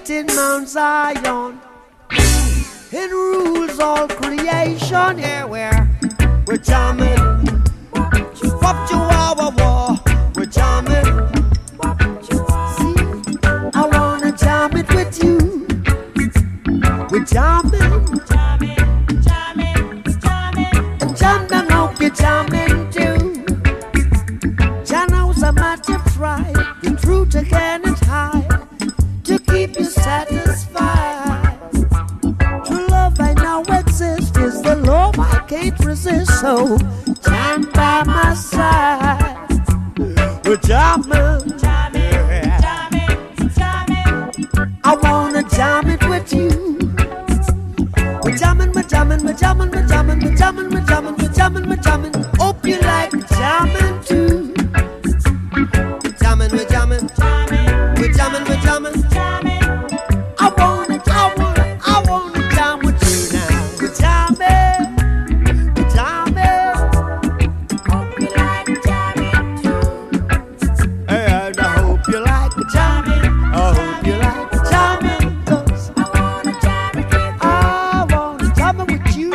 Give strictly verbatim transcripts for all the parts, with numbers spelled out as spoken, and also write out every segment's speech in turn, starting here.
in Mount Zion. It rules all creation. Yeah, we're, we're jamming. Wop chihuahua war. We're jamming. See, I wanna jam it with you. We're jamming. Jamming, jamming, jamming. And jam down, hope you're jamming too. Jano's a matter of pride. The truth again is high. To keep you satisfied. True love I now exist is the love I can't resist. So jam by my side. We're jamming, jamming, jamming, jamming. I wanna jam it with you. We're jamming, we're jamming, we're jamming, we're jamming, we're jamming, we're jamming, we're jamming, we're jamming. Hope you like jamming too. We're jamming, we're jamming, we're jamming, we're jamming. I wanna, I wanna, I wanna jam with you now. We're jamming, we're jamming. Hope you like jamming too. And I hope you like jamming. I hope you like jamming. 'Cause I wanna jam it with you. I wanna jam it with you.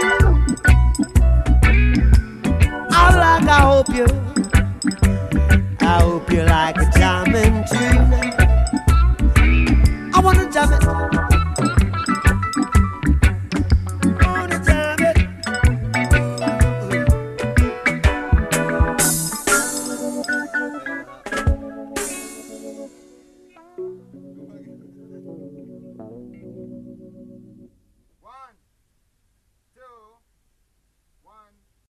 I like, I hope you, I hope you like jamming too.